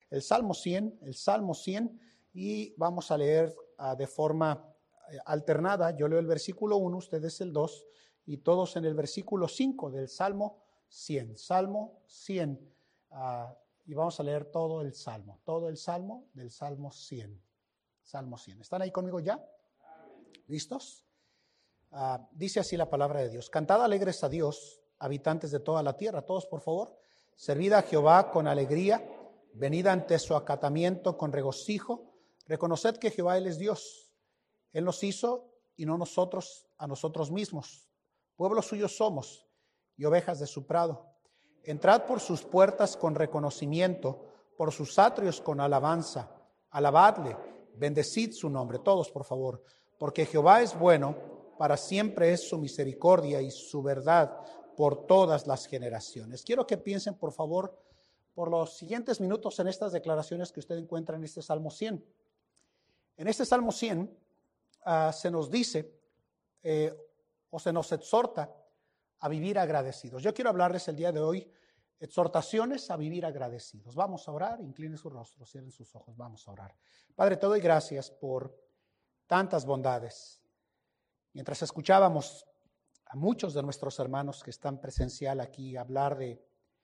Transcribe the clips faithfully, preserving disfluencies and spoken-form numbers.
el Salmo cien, el Salmo cien, y vamos a leer uh, de forma uh, alternada. Yo leo el versículo uno, ustedes el dos, y todos en el versículo cinco del Salmo cien. Salmo cien, uh, y vamos a leer todo el Salmo, todo el Salmo del Salmo cien. Salmo cien. ¿Están ahí conmigo ya? ¿Listos? Uh, dice así la palabra de Dios. Cantad alegres a Dios, habitantes de toda la tierra. Todos, por favor. Servid a Jehová con alegría. Venid ante su acatamiento con regocijo. Reconoced que Jehová, Él es Dios. Él nos hizo y no nosotros a nosotros mismos. Pueblo suyo somos y ovejas de su prado. Entrad por sus puertas con reconocimiento, por sus atrios con alabanza. Alabadle, bendecid su nombre. Todos, por favor. Porque Jehová es bueno, para siempre es su misericordia y su verdad por todas las generaciones. Quiero que piensen, por favor, por los siguientes minutos en estas declaraciones que usted encuentra en este Salmo cien. En este Salmo cien uh, se nos dice eh, o se nos exhorta a vivir agradecidos. Yo quiero hablarles el día de hoy exhortaciones a vivir agradecidos. Vamos a orar, inclinen su rostro, cierren sus ojos, vamos a orar. Padre, te doy gracias por tantas bondades. Mientras escuchábamos a muchos de nuestros hermanos que están presencial aquí hablar de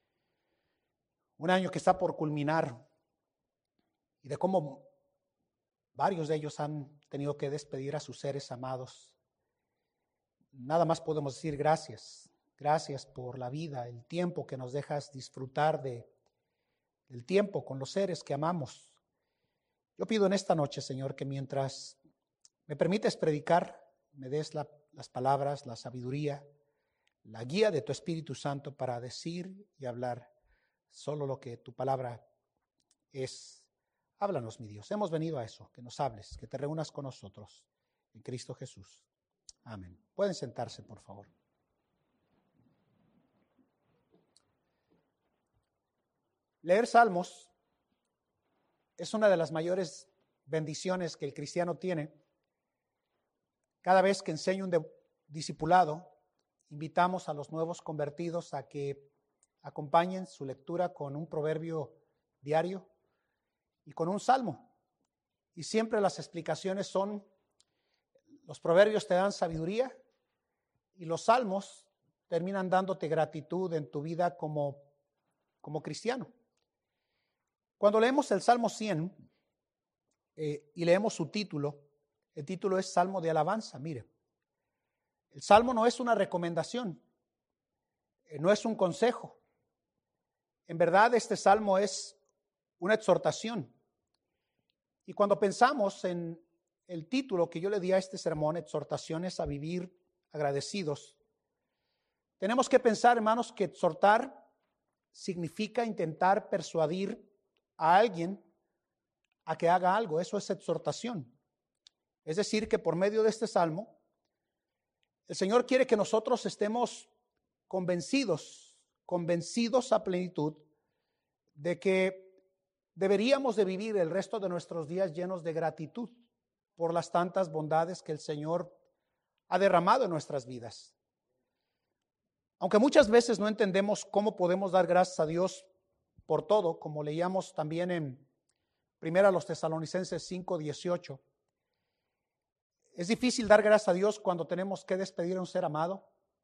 un año que está por culminar y de cómo varios de ellos han tenido que despedir a sus seres amados, nada más podemos decir gracias. Gracias por la vida, el tiempo que nos dejas disfrutar de, del tiempo con los seres que amamos. Yo pido en esta noche, Señor, que mientras me permites predicar, me des la, las palabras, la sabiduría, la guía de tu Espíritu Santo para decir y hablar solo lo que tu palabra es. Háblanos, mi Dios. Hemos venido a eso, que nos hables, que te reúnas con nosotros en Cristo Jesús. Amén. Pueden sentarse, por favor. Leer salmos es una de las mayores bendiciones que el cristiano tiene. Cada vez que enseño un de, discipulado, invitamos a los nuevos convertidos a que acompañen su lectura con un proverbio diario y con un salmo. Y siempre las explicaciones son, los proverbios te dan sabiduría y los salmos terminan dándote gratitud en tu vida como, como cristiano. Cuando leemos el Salmo cien eh, y leemos su título, el título es Salmo de Alabanza. Mire, el Salmo no es una recomendación, eh, no es un consejo. En verdad, este Salmo es una exhortación. Y cuando pensamos en el título que yo le di a este sermón, Exhortaciones a vivir agradecidos, tenemos que pensar, hermanos, que exhortar significa intentar persuadir a alguien a que haga algo. Eso es exhortación. Es decir, que por medio de este salmo, el Señor quiere que nosotros estemos convencidos, convencidos a plenitud de que deberíamos de vivir el resto de nuestros días llenos de gratitud por las tantas bondades que el Señor ha derramado en nuestras vidas. Aunque muchas veces no entendemos cómo podemos dar gracias a Dios por todo, como leíamos también en Primera los Tesalonicenses cinco dieciocho. Es difícil dar gracias a Dios cuando tenemos que despedir a un ser amado.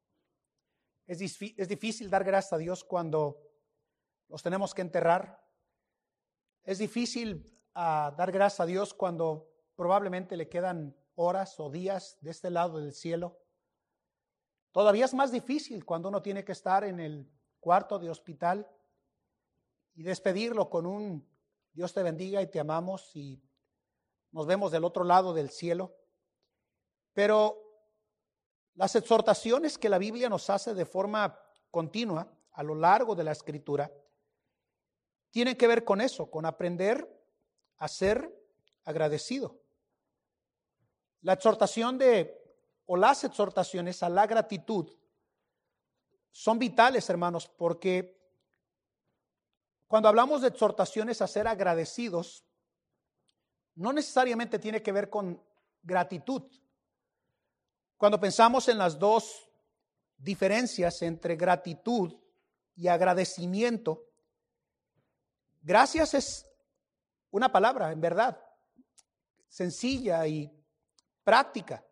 Es, dif- es difícil dar gracias a Dios cuando los tenemos que enterrar. Es difícil uh, dar gracias a Dios cuando probablemente le quedan horas o días de este lado del cielo. Todavía es más difícil cuando uno tiene que estar en el cuarto de hospital y despedirlo con un Dios te bendiga y te amamos y nos vemos del otro lado del cielo. Pero las exhortaciones que la Biblia nos hace de forma continua a lo largo de la Escritura tienen que ver con eso, con aprender a ser agradecido. La exhortación de, o las exhortaciones a la gratitud son vitales, hermanos, porque cuando hablamos de exhortaciones a ser agradecidos, no necesariamente tiene que ver con gratitud. Cuando pensamos en las dos diferencias entre gratitud y agradecimiento, gracias es una palabra, en verdad, sencilla y práctica.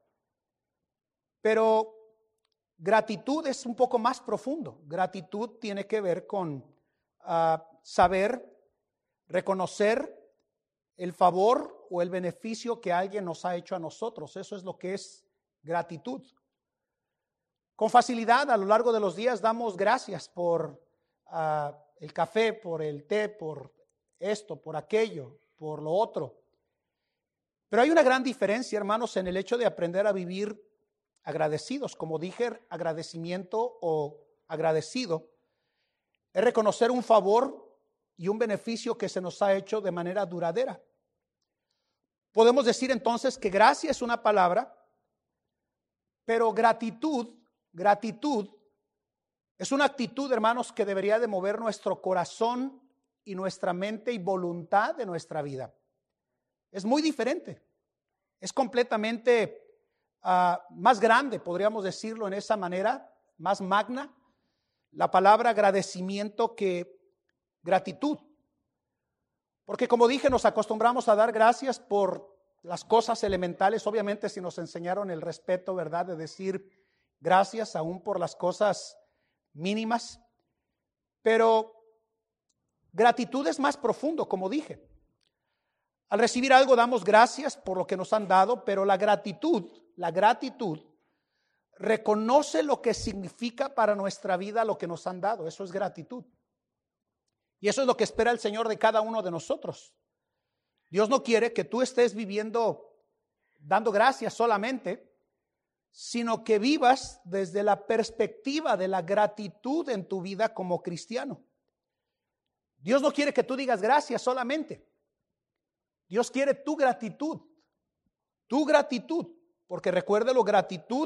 Pero gratitud es un poco más profundo. Gratitud tiene que ver con uh, saber, reconocer el favor o el beneficio que alguien nos ha hecho a nosotros. Eso es lo que es gratitud. Con facilidad, a lo largo de los días, damos gracias por uh, el café, por el té, por esto, por aquello, por lo otro. Pero hay una gran diferencia, hermanos, en el hecho de aprender a vivir agradecidos. Como dije, agradecimiento o agradecido es reconocer un favor y un beneficio que se nos ha hecho de manera duradera. Podemos decir entonces que gracia es una palabra, pero gratitud, gratitud es una actitud, hermanos, que debería de mover nuestro corazón y nuestra mente y voluntad de nuestra vida. Es muy diferente, es completamente Uh, más grande, podríamos decirlo en esa manera, más magna, la palabra agradecimiento que gratitud. Porque como dije, nos acostumbramos a dar gracias por las cosas elementales. Obviamente si nos enseñaron el respeto, ¿verdad?, de decir gracias aún por las cosas mínimas. Pero gratitud es más profundo, como dije. Al recibir algo damos gracias por lo que nos han dado, pero la gratitud, la gratitud reconoce lo que significa para nuestra vida lo que nos han dado. Eso es gratitud. Y eso es lo que espera el Señor de cada uno de nosotros. Dios no quiere que tú estés viviendo dando gracias solamente, sino que vivas desde la perspectiva de la gratitud en tu vida como cristiano. Dios no quiere que tú digas gracias solamente. Dios quiere tu gratitud, tu gratitud, porque recuérdelo, gratitud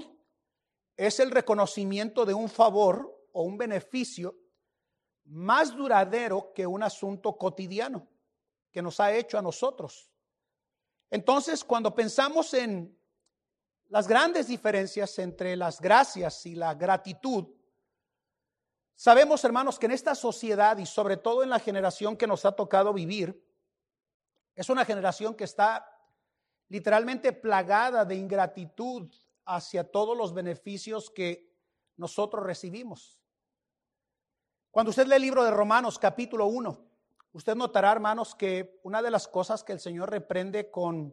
es el reconocimiento de un favor o un beneficio más duradero que un asunto cotidiano que nos ha hecho a nosotros. Entonces, cuando pensamos en las grandes diferencias entre las gracias y la gratitud, sabemos, hermanos, que en esta sociedad y sobre todo en la generación que nos ha tocado vivir, es una generación que está literalmente plagada de ingratitud hacia todos los beneficios que nosotros recibimos. Cuando usted lee el libro de Romanos capítulo uno, usted notará, hermanos, que una de las cosas que el Señor reprende con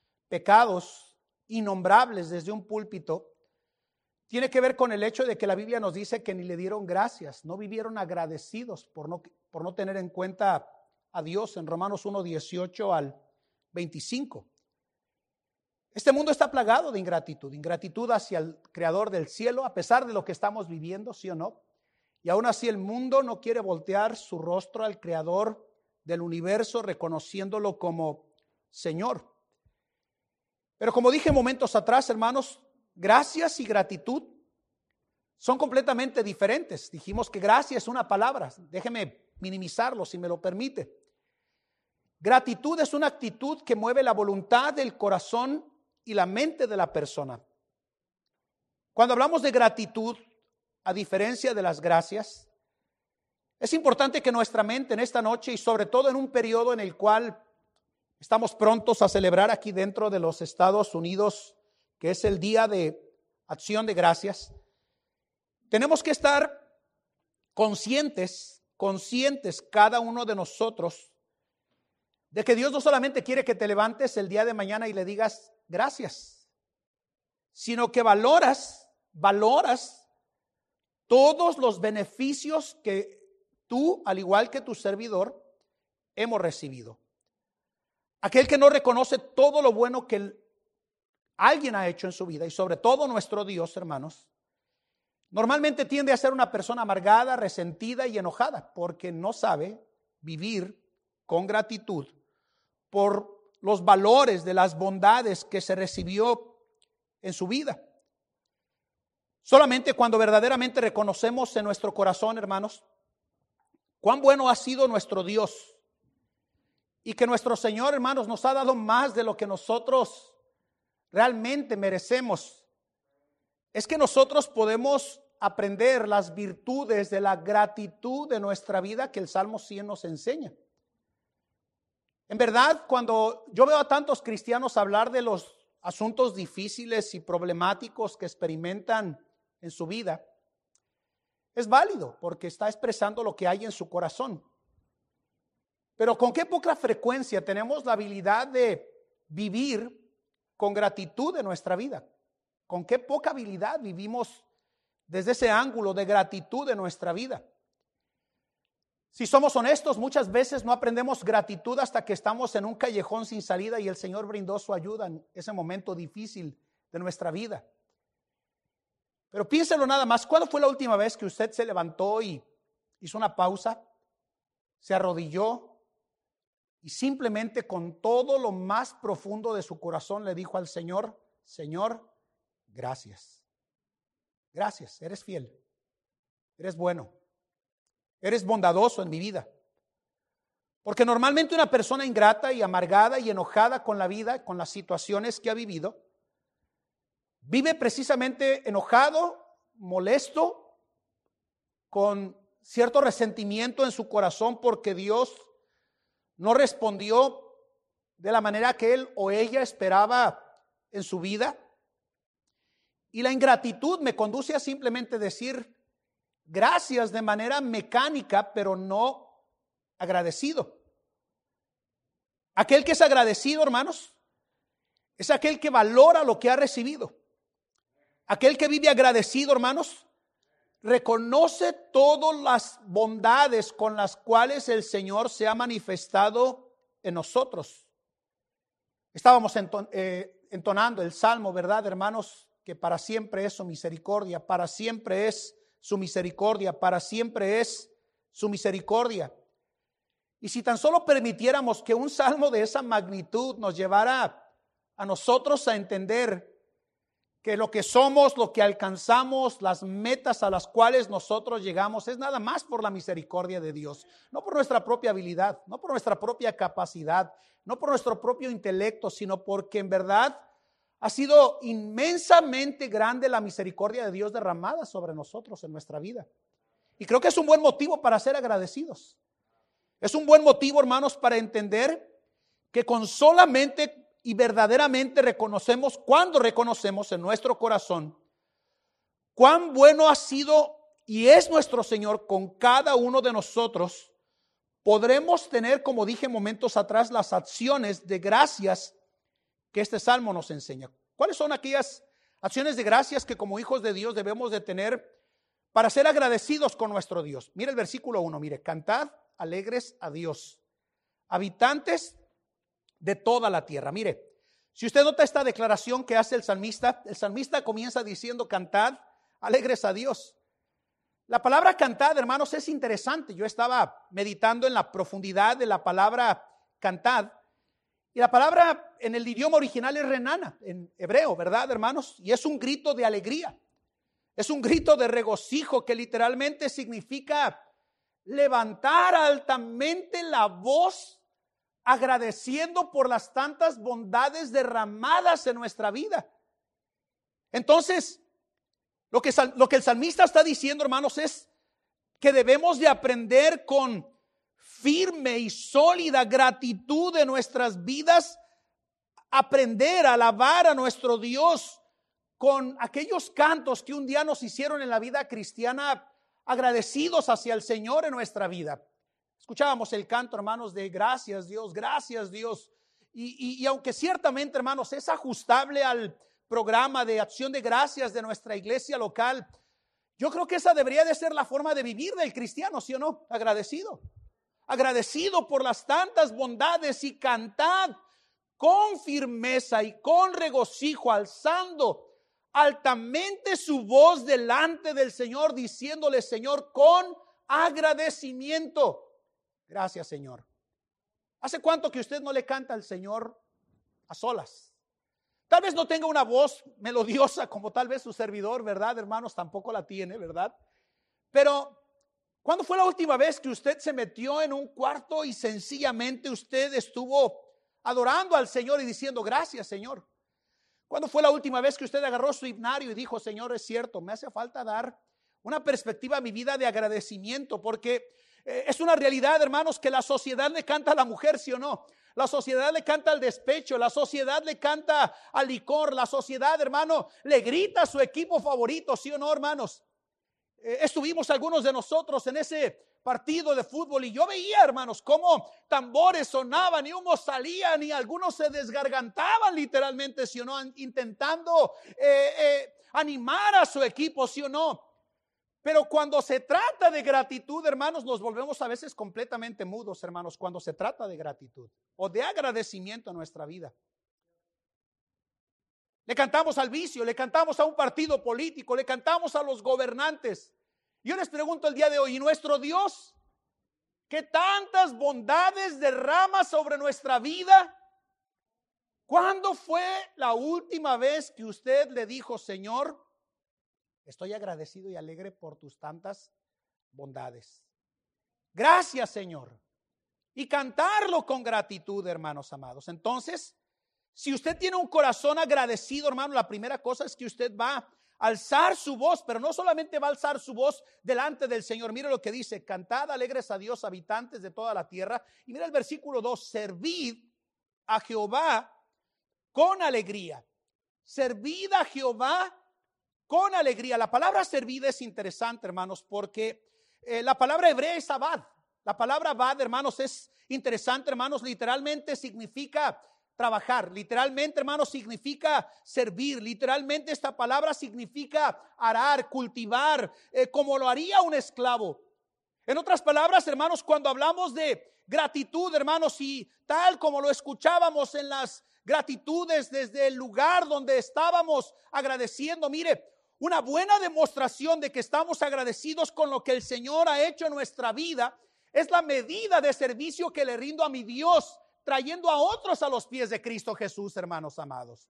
pecados innombrables desde un púlpito tiene que ver con el hecho de que la Biblia nos dice que ni le dieron gracias, no vivieron agradecidos por no, por no tener en cuenta a Dios en Romanos uno, dieciocho al veinticinco. Este mundo está plagado de ingratitud, ingratitud hacia el Creador del cielo, a pesar de lo que estamos viviendo, ¿sí o no? Y aún así el mundo no quiere voltear su rostro al Creador del universo, reconociéndolo como Señor. Pero como dije momentos atrás, hermanos, gracias y gratitud son completamente diferentes. Dijimos que gracia es una palabra, déjeme minimizarlo si me lo permite. Gratitud es una actitud que mueve la voluntad del corazón y la mente de la persona. Cuando hablamos de gratitud, a diferencia de las gracias, es importante que nuestra mente en esta noche y sobre todo en un periodo en el cual estamos prontos a celebrar aquí dentro de los Estados Unidos, que es el Día de Acción de Gracias, tenemos que estar conscientes, conscientes cada uno de nosotros de que Dios no solamente quiere que te levantes el día de mañana y le digas gracias, sino que valoras, valoras todos los beneficios que tú, al igual que tu servidor, hemos recibido. Aquel que no reconoce todo lo bueno que alguien ha hecho en su vida y sobre todo nuestro Dios, hermanos, normalmente tiende a ser una persona amargada, resentida y enojada porque no sabe vivir con gratitud por los valores de las bondades que se recibió en su vida. Solamente cuando verdaderamente reconocemos en nuestro corazón, hermanos, cuán bueno ha sido nuestro Dios y que nuestro Señor, hermanos, nos ha dado más de lo que nosotros realmente merecemos, es que nosotros podemos aprender las virtudes de la gratitud de nuestra vida que el Salmo cien nos enseña. En verdad, cuando yo veo a tantos cristianos hablar de los asuntos difíciles y problemáticos que experimentan en su vida, es válido porque está expresando lo que hay en su corazón. Pero con qué poca frecuencia tenemos la habilidad de vivir con gratitud en nuestra vida. Con qué poca habilidad vivimos desde ese ángulo de gratitud en nuestra vida. Si somos honestos, muchas veces no aprendemos gratitud hasta que estamos en un callejón sin salida y el Señor brindó su ayuda en ese momento difícil de nuestra vida. Pero piénselo nada más, ¿cuándo fue la última vez que usted se levantó y hizo una pausa, se arrodilló y simplemente con todo lo más profundo de su corazón le dijo al Señor, Señor, gracias. Gracias, eres fiel, eres bueno, eres bondadoso en mi vida. Porque normalmente una persona ingrata y amargada y enojada con la vida, con las situaciones que ha vivido, vive precisamente enojado, molesto, con cierto resentimiento en su corazón porque Dios no respondió de la manera que él o ella esperaba en su vida. Y la ingratitud me conduce a simplemente decir gracias de manera mecánica, pero no agradecido. Aquel que es agradecido, hermanos, es aquel que valora lo que ha recibido. Aquel que vive agradecido, hermanos, reconoce todas las bondades con las cuales el Señor se ha manifestado en nosotros. Estábamos entonando el Salmo, ¿verdad, hermanos? Que para siempre es su misericordia, para siempre es su misericordia, para siempre es su misericordia. Y si tan solo permitiéramos que un salmo de esa magnitud nos llevara a nosotros a entender que lo que somos, lo que alcanzamos, las metas a las cuales nosotros llegamos, es nada más por la misericordia de Dios, no por nuestra propia habilidad, no por nuestra propia capacidad, no por nuestro propio intelecto, sino porque en verdad ha sido inmensamente grande la misericordia de Dios derramada sobre nosotros en nuestra vida. Y creo que es un buen motivo para ser agradecidos. Es un buen motivo, hermanos, para entender que con solamente y verdaderamente reconocemos, cuando reconocemos en nuestro corazón cuán bueno ha sido y es nuestro Señor con cada uno de nosotros, podremos tener, como dije momentos atrás, las acciones de gracias que este salmo nos enseña. ¿Cuáles son aquellas acciones de gracias que como hijos de Dios debemos de tener para ser agradecidos con nuestro Dios? Mire el versículo uno, mire, cantad alegres a Dios, habitantes de toda la tierra. Mire, si usted nota esta declaración que hace el salmista, el salmista comienza diciendo cantad alegres a Dios. La palabra cantad, hermanos, es interesante. Yo estaba meditando en la profundidad de la palabra cantad. Y la palabra en el idioma original es renana, en hebreo, ¿verdad, hermanos? Y es un grito de alegría. Es un grito de regocijo que literalmente significa levantar altamente la voz agradeciendo por las tantas bondades derramadas en nuestra vida. Entonces, lo que, lo que el salmista está diciendo, hermanos, es que debemos de aprender con firme y sólida gratitud de nuestras vidas, aprender a alabar a nuestro Dios con aquellos cantos que un día nos hicieron en la vida cristiana agradecidos hacia el Señor en nuestra vida. Escuchábamos el canto, hermanos, de gracias Dios, gracias Dios. Y, y, y aunque ciertamente, hermanos, es ajustable al programa de acción de gracias de nuestra iglesia local, yo creo que esa debería de ser la forma de vivir del cristiano, ¿sí o no? Agradecido. Agradecido por las tantas bondades y cantad con firmeza y con regocijo, alzando altamente su voz delante del Señor, diciéndole, Señor, con agradecimiento. Gracias, Señor. ¿Hace cuánto que usted no le canta al Señor a solas? Tal vez no tenga una voz melodiosa como tal vez su servidor, ¿verdad, hermanos? Tampoco la tiene, ¿verdad? Pero, ¿cuándo fue la última vez que usted se metió en un cuarto y sencillamente usted estuvo adorando al Señor y diciendo, gracias, Señor? ¿Cuándo fue la última vez que usted agarró su himnario y dijo, Señor, es cierto, me hace falta dar una perspectiva a mi vida de agradecimiento? Porque eh, es una realidad, hermanos, que la sociedad le canta a la mujer, ¿sí o no? La sociedad le canta al despecho, la sociedad le canta al licor, la sociedad, hermano, le grita a su equipo favorito, ¿sí o no, hermanos? Eh, estuvimos algunos de nosotros en ese partido de fútbol y yo veía, hermanos, cómo tambores sonaban y humos salían y algunos se desgargantaban literalmente, ¿sí o no? Intentando eh, eh, animar a su equipo, ¿sí o no? Pero cuando se trata de gratitud, hermanos, nos volvemos a veces completamente mudos, hermanos, cuando se trata de gratitud o de agradecimiento en nuestra vida. Le cantamos al vicio, le cantamos a un partido político, le cantamos a los gobernantes. Yo les pregunto el día de hoy, ¿y nuestro Dios? ¿Qué tantas bondades derrama sobre nuestra vida? ¿Cuándo fue la última vez que usted le dijo, Señor, estoy agradecido y alegre por tus tantas bondades? Gracias, Señor. Y cantarlo con gratitud, hermanos amados. Entonces, si usted tiene un corazón agradecido, hermano, la primera cosa es que usted va a alzar su voz, pero no solamente va a alzar su voz delante del Señor. Mire lo que dice: cantad alegres a Dios, habitantes de toda la tierra. Y mira el versículo dos: servid a Jehová con alegría. Servid a Jehová con alegría. La palabra servir es interesante, hermanos, porque eh, la palabra hebrea es abad. La palabra abad, hermanos, es interesante, hermanos. Literalmente significa trabajar. Literalmente, hermanos, significa servir. Literalmente esta palabra significa arar, cultivar, eh, como lo haría un esclavo. En otras palabras, hermanos, cuando hablamos de gratitud, hermanos, y tal como lo escuchábamos en las gratitudes desde el lugar donde estábamos agradeciendo, mire, una buena demostración de que estamos agradecidos con lo que el Señor ha hecho en nuestra vida es la medida de servicio que le rindo a mi Dios, trayendo a otros a los pies de Cristo Jesús, hermanos amados.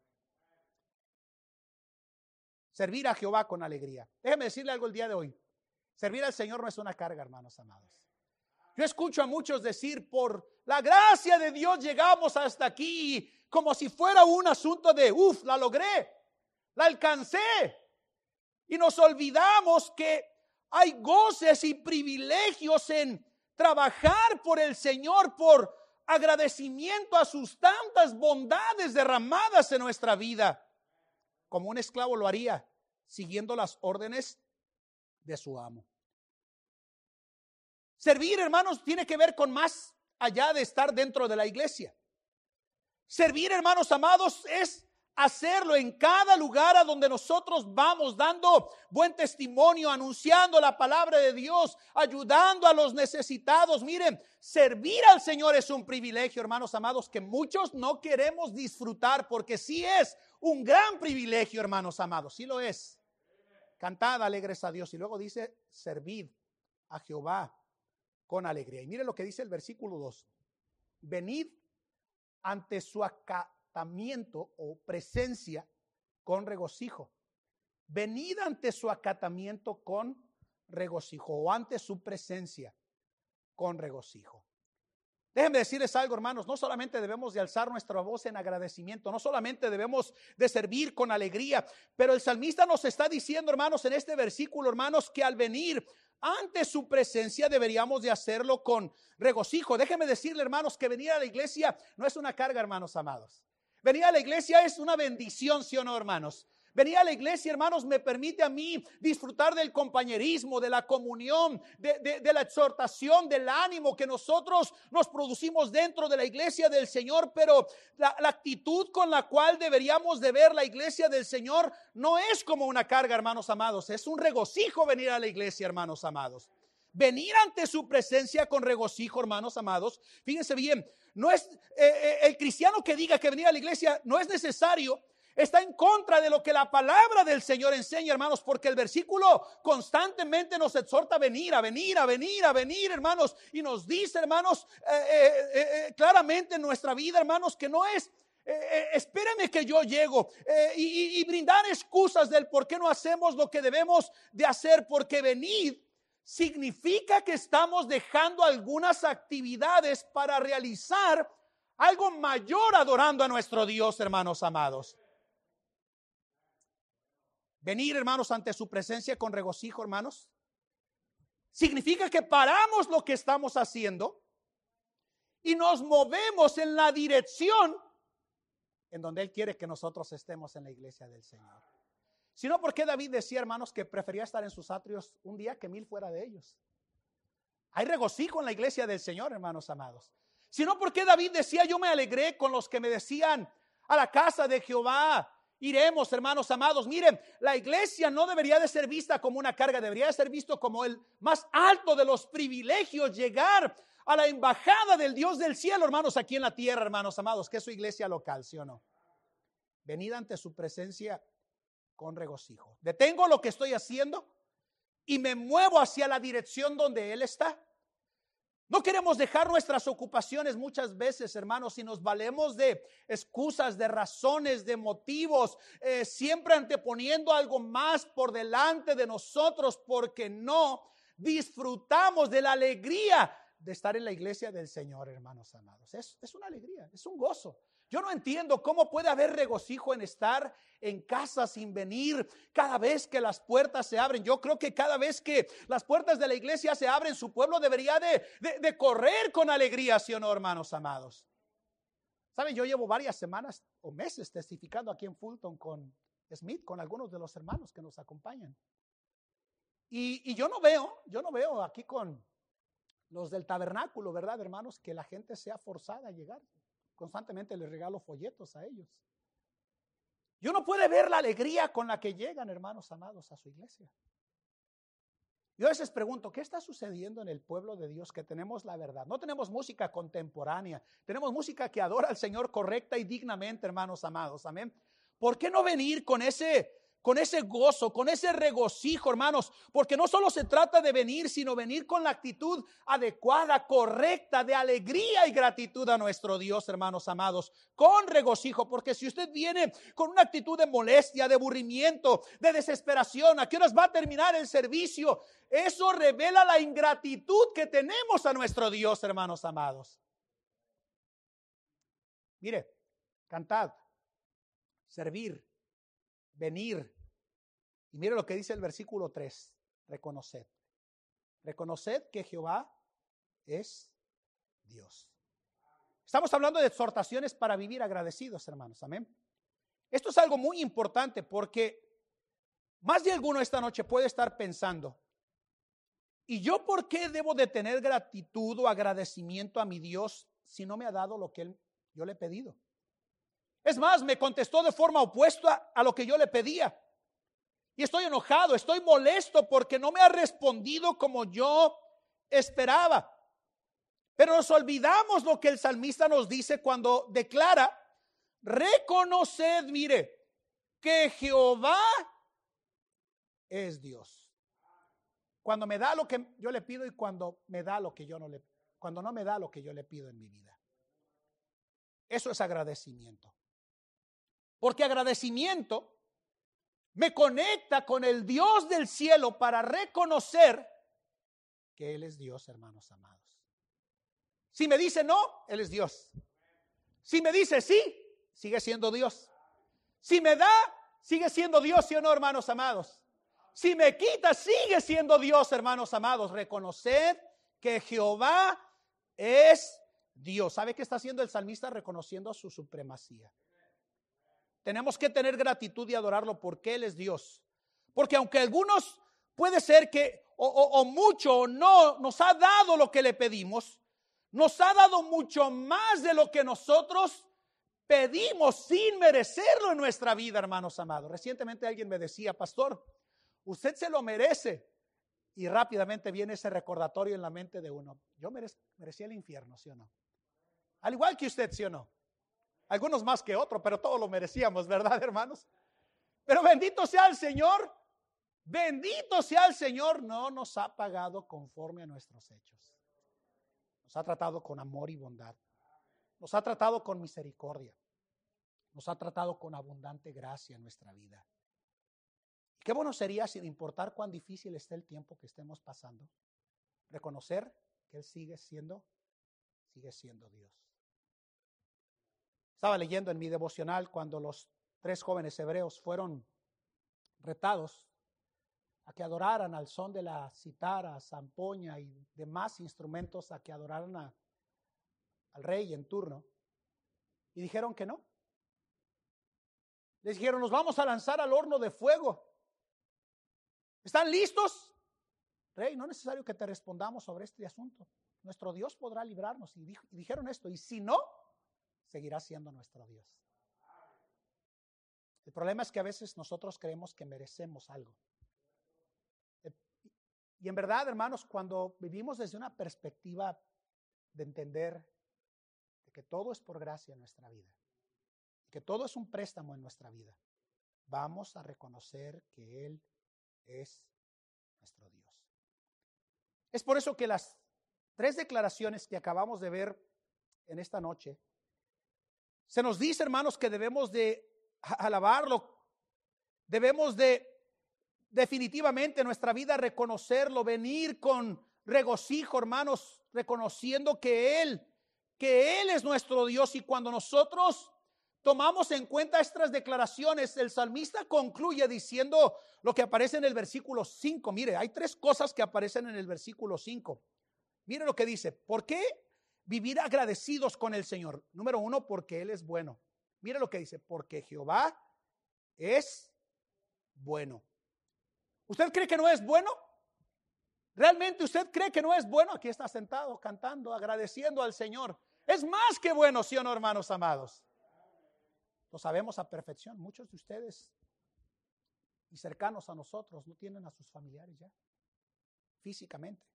Servir a Jehová con alegría. Déjeme decirle algo el día de hoy. Servir al Señor no es una carga, hermanos amados. Yo escucho a muchos decir, por la gracia de Dios llegamos hasta aquí, como si fuera un asunto de, uff, la logré, la alcancé. Y nos olvidamos que hay goces y privilegios en trabajar por el Señor, por agradecimiento a sus tantas bondades derramadas en nuestra vida, como un esclavo lo haría, siguiendo las órdenes de su amo. Servir, hermanos, tiene que ver con más allá de estar dentro de la iglesia. Servir, hermanos amados, es hacerlo en cada lugar a donde nosotros vamos, dando buen testimonio, anunciando la palabra de Dios, ayudando a los necesitados. Miren, servir al Señor es un privilegio, hermanos amados, que muchos no queremos disfrutar, porque sí es un gran privilegio, hermanos amados, sí lo es. Cantad alegres a Dios. Y luego dice, servid a Jehová con alegría. Y mire lo que dice el versículo dos: venid ante su acatamiento o presencia con regocijo. Venid ante su acatamiento con regocijo, o ante su presencia con regocijo. Déjenme decirles algo, hermanos, no solamente debemos de alzar nuestra voz en agradecimiento, no solamente debemos de servir con alegría, pero el salmista nos está diciendo, hermanos, en este versículo, hermanos, que al venir ante su presencia deberíamos de hacerlo con regocijo. Déjenme decirle, hermanos, que venir a la iglesia no es una carga, hermanos amados. Venir a la iglesia es una bendición, ¿sí o no, hermanos? Venir a la iglesia, hermanos, me permite a mí disfrutar del compañerismo, de la comunión, de, de, de la exhortación, del ánimo que nosotros nos producimos dentro de la iglesia del Señor. Pero la, la actitud con la cual deberíamos de ver la iglesia del Señor no es como una carga, hermanos amados. Es un regocijo venir a la iglesia, hermanos amados. Venir ante su presencia con regocijo, hermanos amados. Fíjense bien, no es eh, eh, el cristiano que diga que venir a la iglesia no es necesario. Está en contra de lo que la palabra del Señor enseña, hermanos, porque el versículo constantemente nos exhorta a venir, a venir, a venir, a venir, hermanos, y nos dice, hermanos, eh, eh, eh, claramente en nuestra vida, hermanos, que no es eh, eh, espéreme que yo llego eh, y, y brindar excusas del por qué no hacemos lo que debemos de hacer, porque venid significa que estamos dejando algunas actividades para realizar algo mayor adorando a nuestro Dios, hermanos amados. Venir, hermanos, ante su presencia con regocijo, hermanos, significa que paramos lo que estamos haciendo y nos movemos en la dirección en donde Él quiere que nosotros estemos en la iglesia del Señor. Si no, ¿por qué David decía, hermanos, que prefería estar en sus atrios un día que mil fuera de ellos? Hay regocijo en la iglesia del Señor, hermanos amados. Si no, ¿por qué David decía, yo me alegré con los que me decían, a la casa de Jehová iremos, hermanos amados? Miren, la iglesia no debería de ser vista como una carga, debería de ser visto como el más alto de los privilegios, llegar a la embajada del Dios del cielo, hermanos, aquí en la tierra, hermanos amados, que es su iglesia local, ¿sí o no? Venid ante su presencia con regocijo. Detengo lo que estoy haciendo y me muevo hacia la dirección donde Él está. No queremos dejar nuestras ocupaciones muchas veces, hermanos, y nos valemos de excusas, de razones, de motivos, eh, siempre anteponiendo algo más por delante de nosotros, porque no disfrutamos de la alegría de estar en la iglesia del Señor, hermanos amados. Es, es una alegría, es un gozo. Yo no entiendo cómo puede haber regocijo en estar en casa sin venir cada vez que las puertas se abren. Yo creo que cada vez que las puertas de la iglesia se abren, su pueblo debería de, de, de correr con alegría, ¿sí o no, hermanos amados? Saben, yo llevo varias semanas o meses testificando aquí en Fulton con Smith, con algunos de los hermanos que nos acompañan. Y, y yo no veo, yo no veo aquí con los del tabernáculo, ¿verdad, hermanos? Que la gente sea forzada a llegar. Constantemente les regalo folletos a ellos. Y uno puede ver la alegría con la que llegan, hermanos amados, a su iglesia. Yo a veces pregunto, ¿qué está sucediendo en el pueblo de Dios? Que tenemos la verdad. No tenemos música contemporánea, tenemos música que adora al Señor correcta y dignamente, hermanos amados. Amén. ¿Por qué no venir con ese con ese gozo, con ese regocijo, hermanos? Porque no solo se trata de venir, sino venir con la actitud adecuada, correcta, de alegría y gratitud a nuestro Dios, hermanos amados, con regocijo. Porque si usted viene con una actitud de molestia, de aburrimiento, de desesperación, ¿a qué horas va a terminar el servicio? Eso revela la ingratitud que tenemos a nuestro Dios, hermanos amados. Mire, cantad, servir, venir. Y mire lo que dice el versículo tres. Reconoced. Reconoced que Jehová es Dios. Estamos hablando de exhortaciones para vivir agradecidos, hermanos. Amén. Esto es algo muy importante porque más de alguno esta noche puede estar pensando, ¿y yo por qué debo de tener gratitud o agradecimiento a mi Dios si no me ha dado lo que él, yo le he pedido? Es más, me contestó de forma opuesta a lo que yo le pedía. Y estoy enojado, estoy molesto porque no me ha respondido como yo esperaba. Pero nos olvidamos lo que el salmista nos dice cuando declara, reconoced, mire, que Jehová es Dios. Cuando me da lo que yo le pido y cuando me da lo que yo no le, cuando no me da lo que yo le pido en mi vida. Eso es agradecimiento. Porque agradecimiento me conecta con el Dios del cielo para reconocer que Él es Dios, hermanos amados. Si me dice no, Él es Dios. Si me dice sí, sigue siendo Dios. Si me da, sigue siendo Dios, ¿sí o no, hermanos amados? Si me quita, sigue siendo Dios, hermanos amados. Reconoced que Jehová es Dios. ¿Sabe qué está haciendo el salmista? Reconociendo su supremacía. Tenemos que tener gratitud y adorarlo porque Él es Dios. Porque aunque algunos puede ser que o, o, o mucho o no nos ha dado lo que le pedimos, nos ha dado mucho más de lo que nosotros pedimos sin merecerlo en nuestra vida, hermanos amados. Recientemente alguien me decía, pastor, usted se lo merece. Y rápidamente viene ese recordatorio en la mente de uno. Yo merec- merecía el infierno, ¿sí o no? Al igual que usted, ¿sí o no? Algunos más que otros, pero todos lo merecíamos, ¿verdad, hermanos? Pero bendito sea el Señor, bendito sea el Señor, no nos ha pagado conforme a nuestros hechos. Nos ha tratado con amor y bondad. Nos ha tratado con misericordia. Nos ha tratado con abundante gracia en nuestra vida. Y qué bueno sería, sin importar cuán difícil esté el tiempo que estemos pasando, reconocer que Él sigue siendo, sigue siendo Dios. Estaba leyendo en mi devocional cuando los tres jóvenes hebreos fueron retados a que adoraran al son de la citara, zampoña y demás instrumentos, a que adoraran a, al rey en turno y dijeron que no. Les dijeron, nos vamos a lanzar al horno de fuego. ¿Están listos? Rey, no es necesario que te respondamos sobre este asunto. Nuestro Dios podrá librarnos. Y, dijo, y dijeron esto, y si no, seguirá siendo nuestro Dios. El problema es que a veces nosotros creemos que merecemos algo. Y en verdad, hermanos, cuando vivimos desde una perspectiva de entender de que todo es por gracia en nuestra vida, que todo es un préstamo en nuestra vida, vamos a reconocer que Él es nuestro Dios. Es por eso que las tres declaraciones que acabamos de ver en esta noche, se nos dice, hermanos, que debemos de alabarlo, debemos de definitivamente en nuestra vida reconocerlo, venir con regocijo, hermanos, reconociendo que Él, que Él es nuestro Dios. Y cuando nosotros tomamos en cuenta estas declaraciones, el salmista concluye diciendo lo que aparece en el versículo cinco. Mire, hay tres cosas que aparecen en el versículo cinco. Mire lo que dice, ¿por qué vivir agradecidos con el Señor? Número uno, porque Él es bueno. Mire lo que dice, porque Jehová es bueno. ¿Usted cree que no es bueno? ¿Realmente usted cree que no es bueno? Aquí está sentado, cantando, agradeciendo al Señor. Es más que bueno, ¿sí o no, hermanos amados? Lo sabemos a perfección. Muchos de ustedes y cercanos a nosotros no tienen a sus familiares ya, físicamente.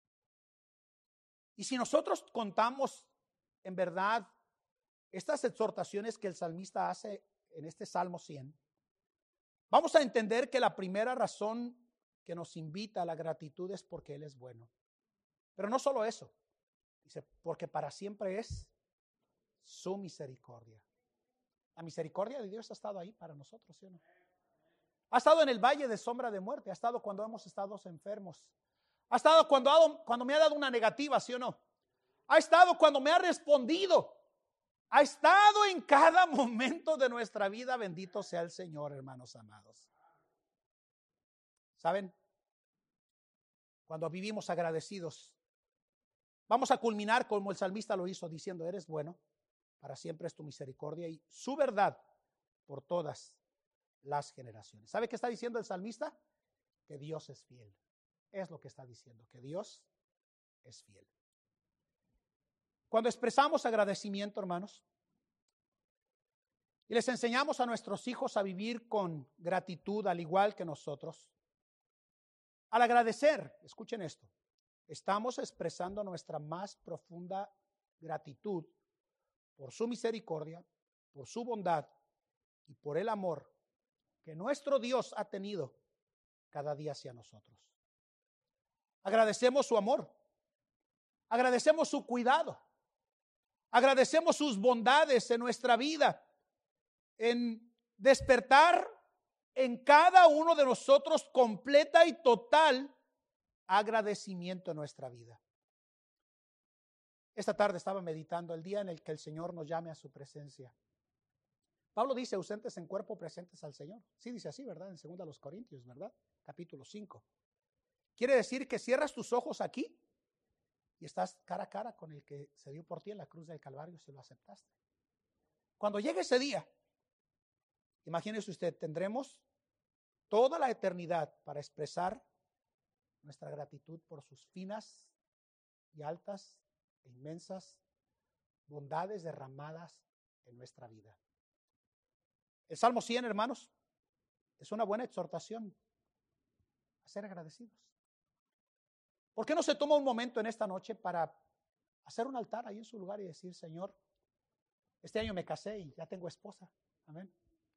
Y si nosotros contamos en verdad estas exhortaciones que el salmista hace en este Salmo cien, vamos a entender que la primera razón que nos invita a la gratitud es porque Él es bueno. Pero no solo eso, dice, porque para siempre es su misericordia. La misericordia de Dios ha estado ahí para nosotros, ¿sí o no? Ha estado en el valle de sombra de muerte, ha estado cuando hemos estado enfermos, ha estado cuando, ha, cuando me ha dado una negativa, ¿sí o no? Ha estado cuando me ha respondido, ha estado en cada momento de nuestra vida. Bendito sea el Señor, hermanos amados. ¿Saben? Cuando vivimos agradecidos, vamos a culminar como el salmista lo hizo, diciendo, eres bueno, para siempre es tu misericordia y su verdad por todas las generaciones. ¿Sabe qué está diciendo el salmista? Que Dios es fiel. Es lo que está diciendo, que Dios es fiel. Cuando expresamos agradecimiento, hermanos, y les enseñamos a nuestros hijos a vivir con gratitud, al igual que nosotros, al agradecer, escuchen esto, estamos expresando nuestra más profunda gratitud por su misericordia, por su bondad y por el amor que nuestro Dios ha tenido cada día hacia nosotros. Agradecemos su amor, agradecemos su cuidado, agradecemos sus bondades en nuestra vida, en despertar en cada uno de nosotros completa y total agradecimiento en nuestra vida. Esta tarde estaba meditando el día en el que el Señor nos llame a su presencia. Pablo dice, ausentes en cuerpo, presentes al Señor. Sí dice así, ¿verdad? En segunda a los Corintios, ¿verdad? Capítulo cinco. Quiere decir que cierras tus ojos aquí y estás cara a cara con el que se dio por ti en la cruz del Calvario si lo aceptaste. Cuando llegue ese día, imagínese usted, tendremos toda la eternidad para expresar nuestra gratitud por sus finas y altas e inmensas bondades derramadas en nuestra vida. El Salmo cien, hermanos, es una buena exhortación a ser agradecidos. ¿Por qué no se toma un momento en esta noche para hacer un altar ahí en su lugar y decir, Señor, este año me casé y ya tengo esposa? Amén.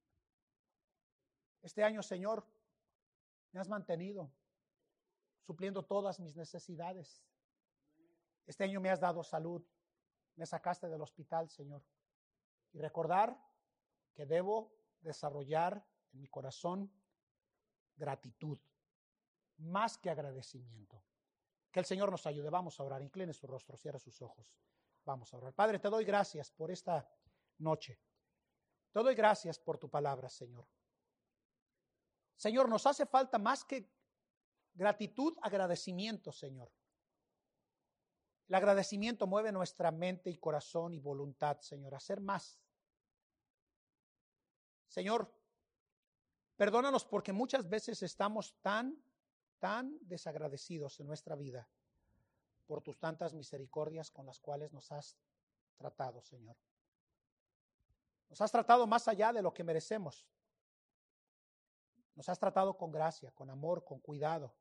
Este año, Señor, me has mantenido supliendo todas mis necesidades. Este año me has dado salud, me sacaste del hospital, Señor. Y recordar que debo desarrollar en mi corazón gratitud, más que agradecimiento. Que el Señor nos ayude. Vamos a orar. Incline su rostro, cierre sus ojos. Vamos a orar. Padre, te doy gracias por esta noche. Te doy gracias por tu palabra, Señor. Señor, nos hace falta más que gratitud, agradecimiento, Señor. El agradecimiento mueve nuestra mente y corazón y voluntad, Señor, a hacer más. Señor, perdónanos porque muchas veces estamos tan, tan desagradecidos en nuestra vida por tus tantas misericordias con las cuales nos has tratado, Señor. Nos has tratado más allá de lo que merecemos. Nos has tratado con gracia, con amor, con cuidado.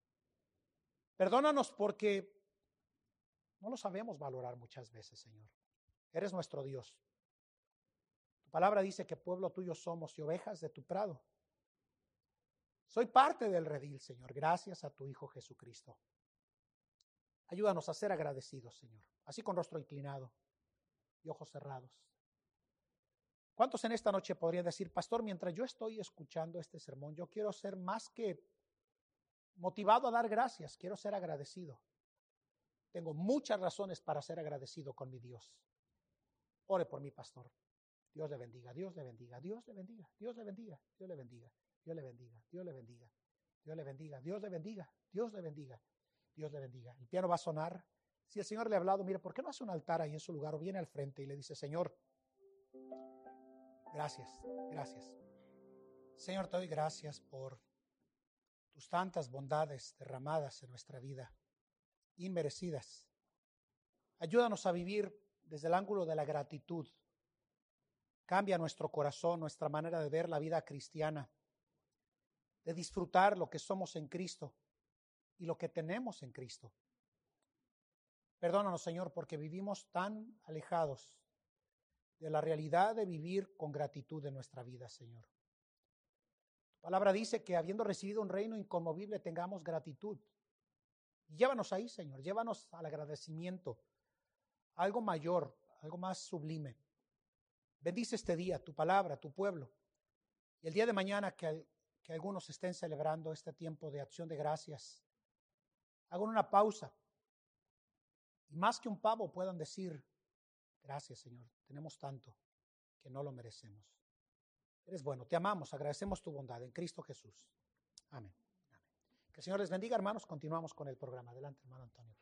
Perdónanos porque no lo sabemos valorar muchas veces, Señor. Eres nuestro Dios. Tu palabra dice que pueblo tuyo somos y ovejas de tu prado. Soy parte del redil, Señor, gracias a tu Hijo Jesucristo. Ayúdanos a ser agradecidos, Señor, así con rostro inclinado y ojos cerrados. ¿Cuántos en esta noche podrían decir, pastor, mientras yo estoy escuchando este sermón, yo quiero ser más que motivado a dar gracias, quiero ser agradecido? Tengo muchas razones para ser agradecido con mi Dios. Ore por mi pastor. Dios le bendiga, Dios le bendiga, Dios le bendiga, Dios le bendiga, Dios le bendiga, Dios le bendiga, Dios le bendiga, Dios le bendiga, Dios le bendiga, Dios le bendiga, Dios le bendiga. El piano va a sonar. Si el Señor le ha hablado, mire, ¿por qué no hace un altar ahí en su lugar o viene al frente y le dice, Señor, gracias, gracias. Señor, te doy gracias por tus tantas bondades derramadas en nuestra vida, inmerecidas. Ayúdanos a vivir desde el ángulo de la gratitud. Cambia nuestro corazón, nuestra manera de ver la vida cristiana, de disfrutar lo que somos en Cristo y lo que tenemos en Cristo. Perdónanos, Señor, porque vivimos tan alejados de la realidad de vivir con gratitud en nuestra vida, Señor. Tu palabra dice que habiendo recibido un reino inconmovible tengamos gratitud. Y llévanos ahí, Señor, llévanos al agradecimiento, a algo mayor, algo más sublime. Bendice este día, tu palabra, tu pueblo. Y el día de mañana que, que algunos estén celebrando este tiempo de acción de gracias, hagan una pausa. Y más que un pavo puedan decir, gracias, Señor, tenemos tanto que no lo merecemos. Eres bueno, te amamos, agradecemos tu bondad en Cristo Jesús. Amén. Amén. Que el Señor les bendiga, hermanos. Continuamos con el programa. Adelante, hermano Antonio.